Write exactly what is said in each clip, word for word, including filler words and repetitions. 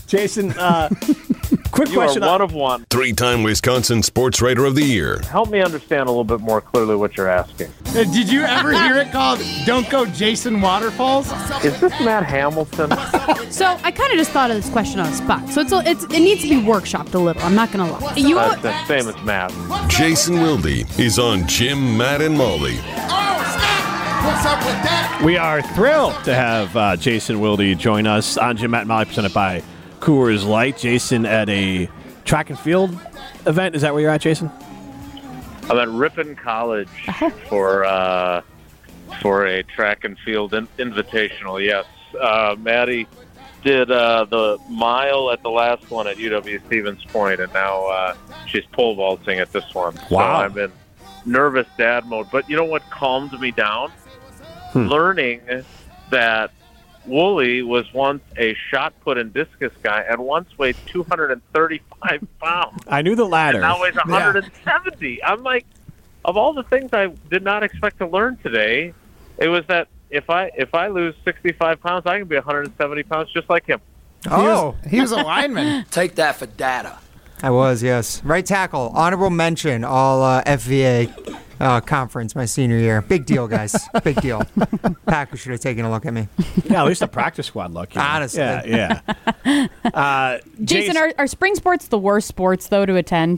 Jason, uh, quick you question. You are one of one. Three-time Wisconsin Sports Writer of the Year. Help me understand a little bit more clearly what you're asking. Uh, did you ever hear it called Don't Go Jason Waterfalls? Is this Matt Hamilton? So I kind of just thought of this question on the spot. So it's, a, it's it needs to be workshopped a little. I'm not going to lie. You That's the same as Matt. Jason Wilde is on Jim, Matt, and Molly. What's up with that? We are thrilled to have uh, Jason Wilde join us on Jim, Matt, and Molly, presented by Coors Light. Jason at a track and field event. Is that where you're at, Jason? I'm at Ripon College for uh, for a track and field in- invitational. Yes, uh, Maddie did uh, the mile at the last one at U W Stevens Point, and now uh, she's pole vaulting at this one. Wow. So I'm in nervous dad mode. But you know what calmed me down? Hmm. Learning that Wooly was once a shot put and discus guy and once weighed two hundred thirty-five pounds. I knew the latter. And now weighs one hundred seventy. Yeah. I'm like, of all the things I did not expect to learn today, it was that if I if I lose sixty-five pounds, I can be one hundred seventy pounds just like him. Oh, he was a lineman. Take that for data. I was, yes. Right tackle. Honorable mention, all uh, F V A uh, conference my senior year. Big deal, guys. Big deal. Packers should have taken a look at me. Yeah, at least the practice squad look. You know? Honestly. Yeah, yeah. Uh, Jason, Jason, are, are spring sports the worst sports, though, to attend?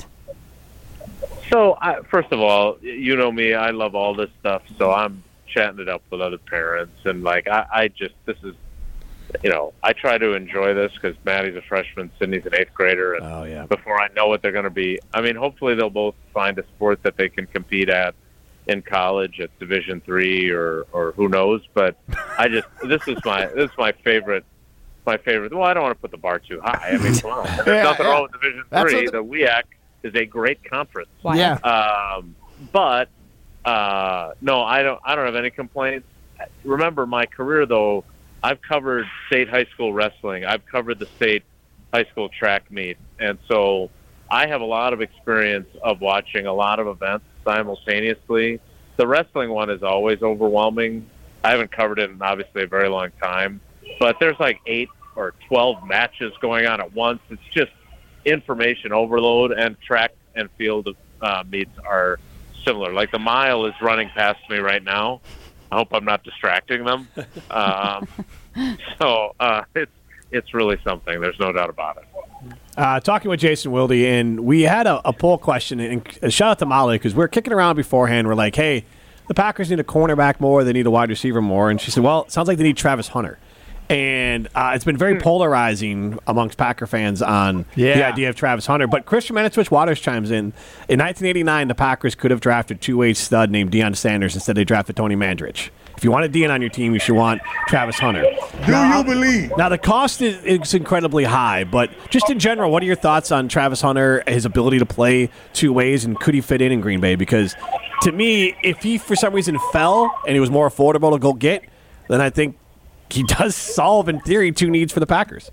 So, I, first of all, you know me. I love all this stuff, so I'm chatting it up with other parents. And, like, I, I just, this is, you know, I try to enjoy this because Maddie's a freshman, Sydney's an eighth grader. And oh, yeah. before I know what they're going to be, I mean, hopefully they'll both find a sport that they can compete at in college at Division three or, or who knows. But I just, this is my, this is my favorite, my favorite. Well, I don't want to put the bar too high. I mean, come on. There's yeah, nothing yeah. wrong with Division That's three. what The W E A C is a great conference. Wow. Yeah. Um, but uh, no, I don't. I don't have any complaints. Remember, my career though, I've covered state high school wrestling. I've covered the state high school track meet, and so I have a lot of experience of watching a lot of events simultaneously. The wrestling one is always overwhelming. I haven't covered it in obviously a very long time, but there's like eight or twelve matches going on at once. It's just information overload, and track and field uh, meets are similar. Like the mile is running past me right now. I hope I'm not distracting them. Um, so uh, it's it's really something. There's no doubt about it. Uh, talking with Jason Wilde, and we had a, a poll question, and a shout out to Molly because we were kicking around beforehand. We're like, hey, the Packers need a cornerback more. They need a wide receiver more. And she said, well, it sounds like they need Travis Hunter. And uh, it's been very polarizing amongst Packer fans on yeah. the idea of Travis Hunter. But Christian Manitowicz Waters chimes in. In nineteen eighty-nine, the Packers could have drafted two-way stud named Deion Sanders. Instead, they drafted Tony Mandrich. If you want a Deion on your team, you should want Travis Hunter. Do now, you believe? Now, the cost is, is incredibly high, but just in general, what are your thoughts on Travis Hunter, his ability to play two ways, and could he fit in in Green Bay? Because to me, if he for some reason fell and he was more affordable to go get, then I think he does solve, in theory, two needs for the Packers.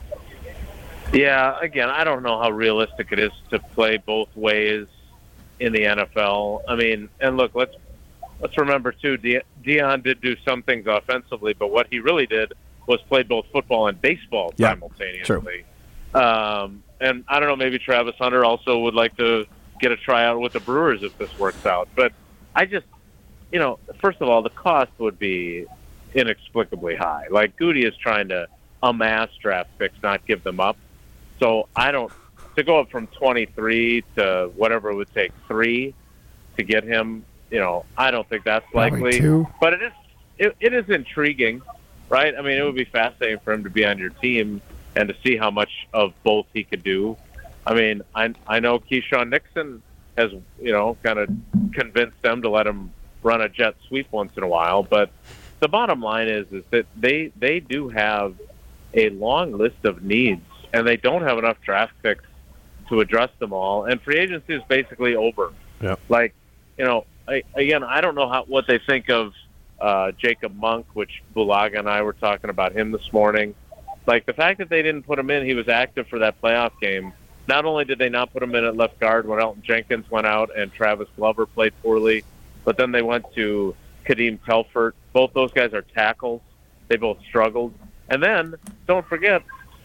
Yeah, again, I don't know how realistic it is to play both ways in the N F L. I mean, and look, let's let's remember, too, De- Deion did do some things offensively, but what he really did was play both football and baseball yeah, simultaneously. True. Um, and I don't know, maybe Travis Hunter also would like to get a tryout with the Brewers if this works out. But I just, you know, first of all, the cost would be inexplicably high. Like, Goody is trying to amass draft picks, not give them up. So I don't, to go up from twenty-three to whatever it would take, three, to get him, you know, I don't think that's likely. Two. But it is, it, it is intriguing, right? I mean, it would be fascinating for him to be on your team and to see how much of both he could do. I mean, I I know Keyshawn Nixon has, you know, kind of convinced them to let him run a jet sweep once in a while, but the bottom line is is that they, they do have a long list of needs, and they don't have enough draft picks to address them all. And free agency is basically over. Yep. Like, you know, I, again, I don't know how what they think of uh, Jacob Monk, which Bulaga and I were talking about him this morning. Like, the fact that they didn't put him in, he was active for that playoff game. Not only did they not put him in at left guard when Elton Jenkins went out and Travis Glover played poorly, but then they went to Kadeem Telfort. Both those guys are tackles. They both struggled. And then, don't forget,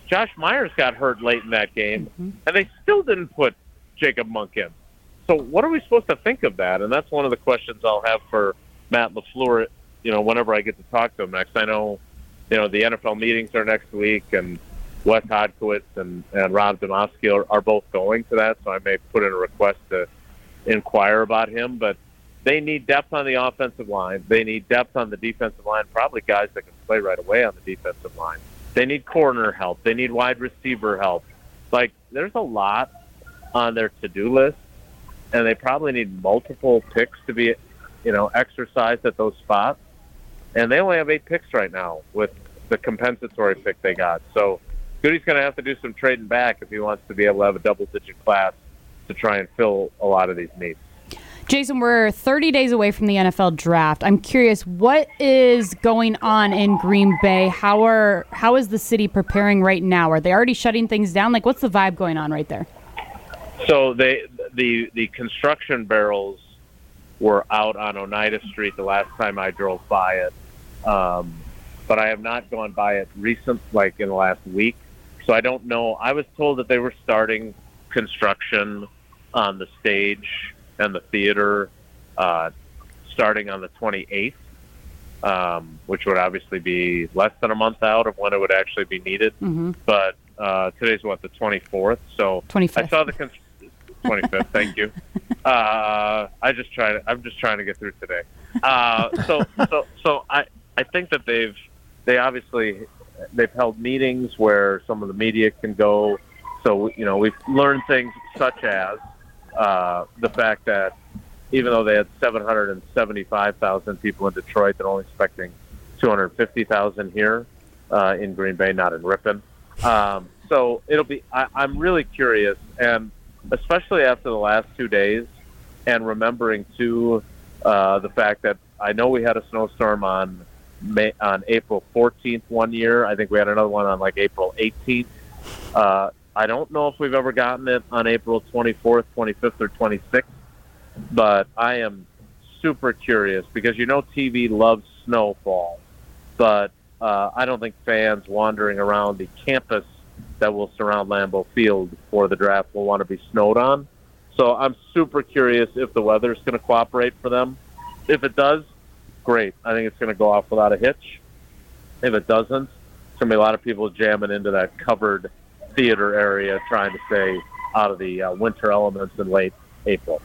Josh Myers got hurt late in that game, mm-hmm. and they still didn't put Jacob Monk in. So what are we supposed to think of that? And that's one of the questions I'll have for Matt LaFleur, you know, whenever I get to talk to him next. I know, you know, the N F L meetings are next week, and Wes Hodkiewicz and, and Rob Demovsky are, are both going to that, so I may put in a request to inquire about him. But they need depth on the offensive line. They need depth on the defensive line, probably guys that can play right away on the defensive line. They need corner help. They need wide receiver help. Like, there's a lot on their to-do list, and they probably need multiple picks to be, you know, exercised at those spots. And they only have eight picks right now with the compensatory pick they got. So Goody's going to have to do some trading back if he wants to be able to have a double-digit class to try and fill a lot of these needs. Jason, we're thirty days away from the N F L draft. I'm curious, what is going on in Green Bay? How are how is the city preparing right now? Are they already shutting things down? Like, what's the vibe going on right there? So they the the construction barrels were out on Oneida Street the last time I drove by it, um, but I have not gone by it recent, like in the last week. So I don't know. I was told that they were starting construction on the stage and the theater uh, starting on the twenty-eighth, um, which would obviously be less than a month out of when it would actually be needed. Mm-hmm. But uh, today's what, the twenty-fourth? So twenty-fifth. I saw the con- twenty-fifth. Thank you. Uh, I just try to. I'm just trying to get through today. Uh, so so so I I think that they've they obviously they've held meetings where some of the media can go. So you know we've learned things such as. Uh, the fact that even though they had seven hundred seventy-five thousand people in Detroit, they're only expecting two hundred fifty thousand here uh, in Green Bay, not in Ripon. Um, so it'll be. I, I'm really curious, and especially after the last two days, and remembering too uh, the fact that I know we had a snowstorm on May, on April fourteenth one year. I think we had another one on like April eighteenth. Uh, I don't know if we've ever gotten it on April twenty-fourth, twenty-fifth, or twenty-sixth, but I am super curious because you know T V loves snowfall, but uh, I don't think fans wandering around the campus that will surround Lambeau Field for the draft will want to be snowed on. So I'm super curious if the weather is going to cooperate for them. If it does, great. I think it's going to go off without a hitch. If it doesn't, there's going to be a lot of people jamming into that covered theater area trying to stay out of the uh, winter elements in late April.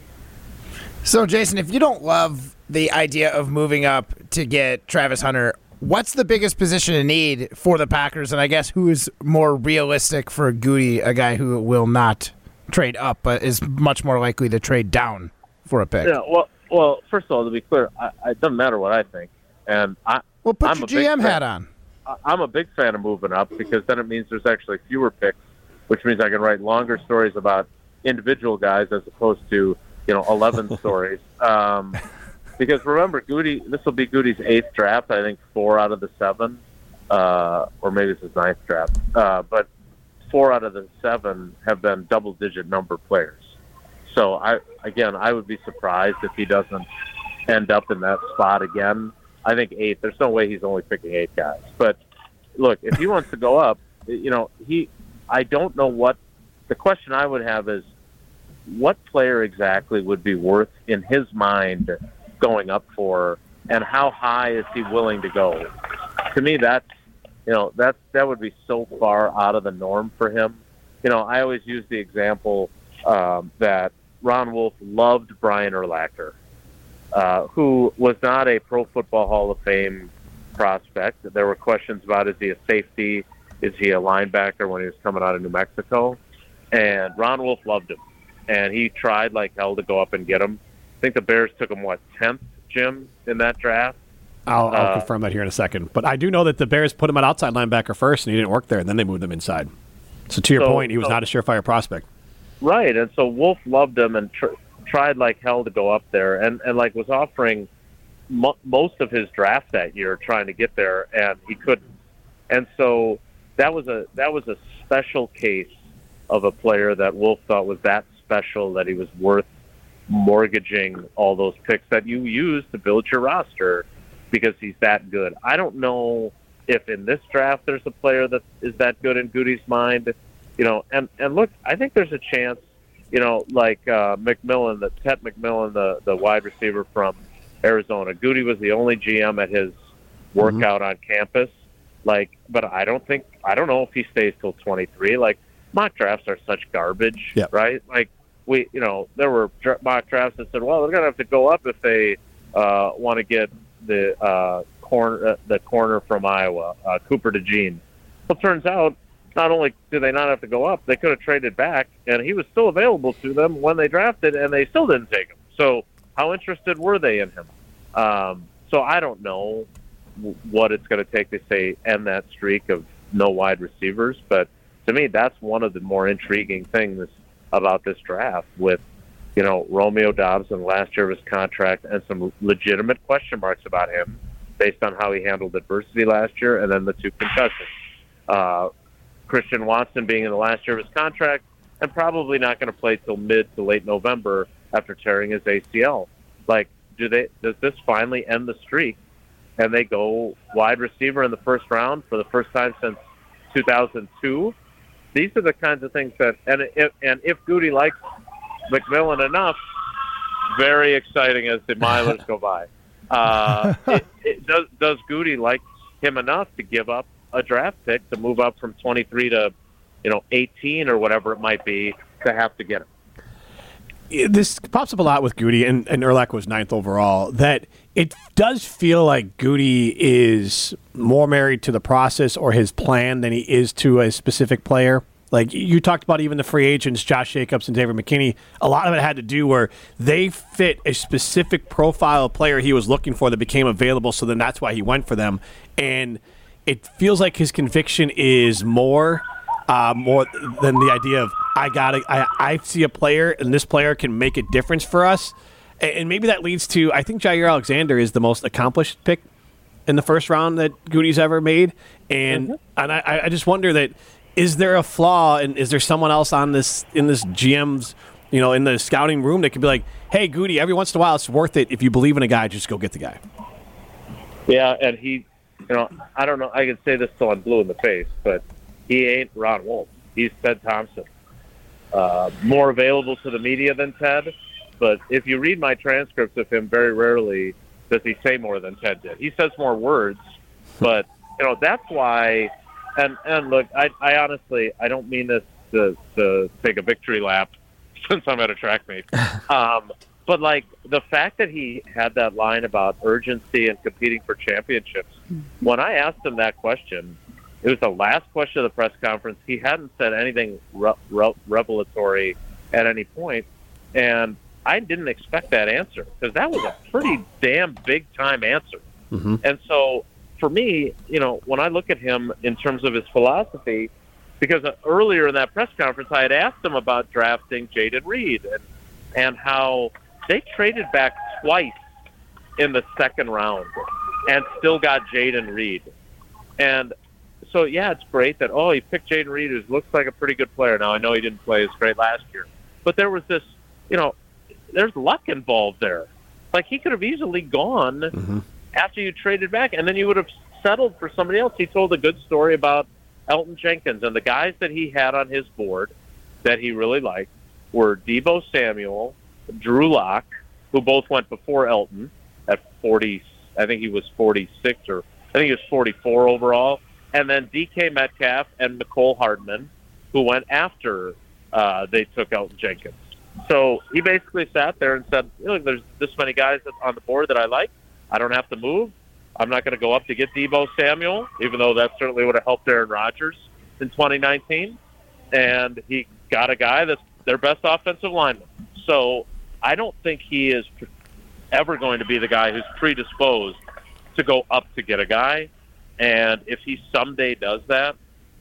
So, Jason, if you don't love the idea of moving up to get Travis Hunter, what's the biggest position in need for the Packers? And I guess who is more realistic for Goody, a guy who will not trade up but is much more likely to trade down for a pick? Yeah, well, well first of all, to be clear, I, it doesn't matter what I think. And I, well, put I'm your a G M fan. hat on. I'm a big fan of moving up because then it means there's actually fewer picks, which means I can write longer stories about individual guys as opposed to, you know, eleven stories. Um, because remember, Goody, this will be Goody's eighth draft. I think four out of the seven, uh, or maybe it's his ninth draft. Uh, but four out of the seven have been double-digit number players. So I, again, I would be surprised if he doesn't end up in that spot again. I think eight. There's no way he's only picking eight guys. But look, if he wants to go up, you know, he. I don't know what the question I would have is, what player exactly would be worth in his mind going up for, and how high is he willing to go? To me, that's you know that that would be so far out of the norm for him. You know, I always use the example um, that Ron Wolf loved Brian Urlacher. Uh, who was not a Pro Football Hall of Fame prospect. There were questions about, is he a safety? Is he a linebacker when he was coming out of New Mexico? And Ron Wolf loved him. And he tried like hell to go up and get him. I think the Bears took him, what, tenth, Jim, in that draft? I'll, I'll uh, confirm that here in a second. But I do know that the Bears put him at outside linebacker first, and he didn't work there, and then they moved him inside. So to your so, point, he was so, not a surefire prospect. Right, and so Wolf loved him and tr- tried like hell to go up there, and, and like was offering mo- most of his draft that year trying to get there, and he couldn't. And so that was a that was a special case of a player that Wolf thought was that special that he was worth mortgaging all those picks that you use to build your roster because he's that good. I don't know if in this draft there's a player that is that good in Goody's mind, you know, and, and look, I think there's a chance, you know, like uh, McMillan, the Ted McMillan, the, the wide receiver from Arizona. Goody was the only G M at his workout mm-hmm. on campus. Like, but I don't think, I don't know if he stays till twenty-three. Like, mock drafts are such garbage, yep. right? Like, we, you know, there were dra- mock drafts that said, well, they're going to have to go up if they uh, want to get the uh, corner, uh, the corner from Iowa, uh, Cooper DeJean. Well, it turns out, not only did they not have to go up, they could have traded back, and he was still available to them when they drafted, and they still didn't take him. So how interested were they in him? Um, so I don't know what it's going to take to say end that streak of no wide receivers, but to me, that's one of the more intriguing things about this draft with, you know, Romeo Doubs in the last year of his contract and some legitimate question marks about him based on how he handled adversity last year and then the two concussions. Uh, Christian Watson being in the last year of his contract and probably not going to play till mid to late November after tearing his A C L. Like, do they? Does this finally end the streak and they go wide receiver in the first round for the first time since two thousand two? These are the kinds of things that, and if, and if Goody likes McMillan enough, very exciting as the milers go by. Uh, it, it, does, does Goody like him enough to give up a draft pick to move up from twenty-three to, you know, eighteen or whatever it might be to have to get him? This pops up a lot with Goody, and, and Urlacher was ninth overall, that it does feel like Goody is more married to the process or his plan than he is to a specific player. Like you talked about even the free agents, Josh Jacobs and David McKinney, a lot of it had to do where they fit a specific profile of player he was looking for that became available, so then that's why he went for them. And it feels like his conviction is more uh, more than the idea of, I got I, I see a player, and this player can make a difference for us. And maybe that leads to, I think Jair Alexander is the most accomplished pick in the first round that Goody's ever made. And mm-hmm. and I, I just wonder that, is there a flaw, and is there someone else on this in this G M's, you know, in the scouting room that could be like, hey, Goody, every once in a while it's worth it. If you believe in a guy, just go get the guy. Yeah, and he, you know, I don't know, I can say this till I'm blue in the face, but he ain't Ron Wolf. He's Ted Thompson. Uh, more available to the media than Ted, but if you read my transcripts of him, very rarely does he say more than Ted did. He says more words, but, you know, that's why, and, and look, I, I honestly, I don't mean this to, to take a victory lap since I'm at a track meet, um, but, like, the fact that he had that line about urgency and competing for championships, when I asked him that question, it was the last question of the press conference. He hadn't said anything re- re- revelatory at any point, and I didn't expect that answer because that was a pretty damn big-time answer. Mm-hmm. And so for me, you know, when I look at him in terms of his philosophy, because earlier in that press conference I had asked him about drafting Jayden Reed and, and how they traded back twice in the second round and still got Jayden Reed. And so, yeah, it's great that, oh, he picked Jayden Reed, who looks like a pretty good player. Now, I know he didn't play as great last year. But there was this, you know, there's luck involved there. Like, he could have easily gone mm-hmm. after you traded back, and then you would have settled for somebody else. He told a good story about Elton Jenkins, and the guys that he had on his board that he really liked were Deebo Samuel, Drew Lock, who both went before Elton at forty. I think he was forty-six, or I think he was forty-four overall. And then D K Metcalf and Mecole Hardman, who went after uh, they took Elton Jenkins. So he basically sat there and said, look, there's this many guys on the board that I like. I don't have to move. I'm not going to go up to get Deebo Samuel, even though that certainly would have helped Aaron Rodgers in twenty nineteen. And he got a guy that's their best offensive lineman. So I don't think he is ever going to be the guy who's predisposed to go up to get a guy. And if he someday does that,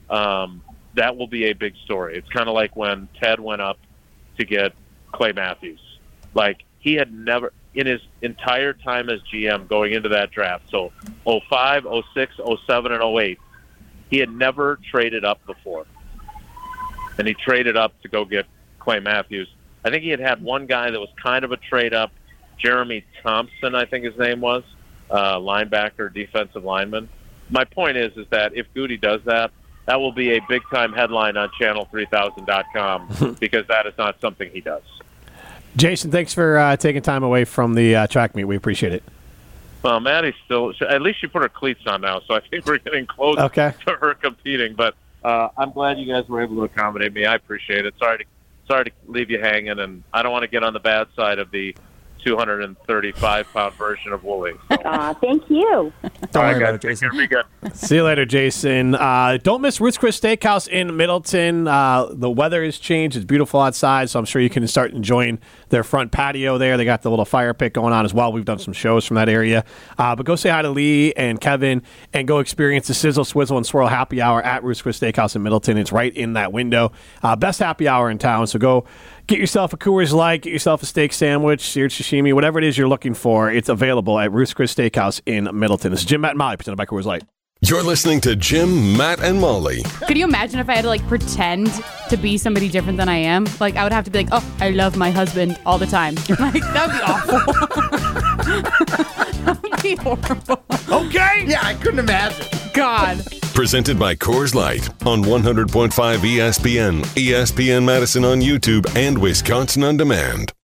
um, that will be a big story. It's kind of like when Ted went up to get Clay Matthews. Like, he had never, in his entire time as G M going into that draft, so oh five, oh six, oh seven, and oh eight, he had never traded up before. And he traded up to go get Clay Matthews. I think he had had one guy that was kind of a trade up, Jeremy Thompson, I think his name was, uh, linebacker, defensive lineman. my point is, is that if Goody does that, that will be a big-time headline on channel three thousand dot com because that is not something he does. Jason, thanks for uh, taking time away from the uh, track meet. We appreciate it. Well, Maddie's still, at least she put her cleats on now, so I think we're getting close okay. to her competing. But uh, I'm glad you guys were able to accommodate me. I appreciate it. Sorry to, sorry to leave you hanging, and I don't want to get on the bad side of the two hundred thirty-five pound version of Wooly. So. Aw, thank you. Don't All worry right, about guys. it, Jason. Take care. Be good. See you later, Jason. Uh, don't miss Ruth's Chris Steakhouse in Middleton. Uh, the weather has changed. It's beautiful outside, so I'm sure you can start enjoying their front patio there. They got the little fire pit going on as well. We've done some shows from that area. Uh, but go say hi to Lee and Kevin and go experience the Sizzle, Swizzle, and Swirl happy hour at Ruth's Chris Steakhouse in Middleton. It's right in that window. Uh, best happy hour in town, so go get yourself a Coors Light, get yourself a steak sandwich, seared sashimi, whatever it is you're looking for. It's available at Ruth's Chris Steakhouse in Middleton. This is Jim, Matt, and Molly, presented by Coors Light. You're listening to Jim, Matt, and Molly. Could you imagine if I had to like pretend to be somebody different than I am? Like I would have to be like, oh, I love my husband all the time. Like that would be awful. That would be horrible. Okay. Yeah, I couldn't imagine. God. Presented by Coors Light on one hundred point five E S P N, E S P N Madison on YouTube, and Wisconsin On Demand.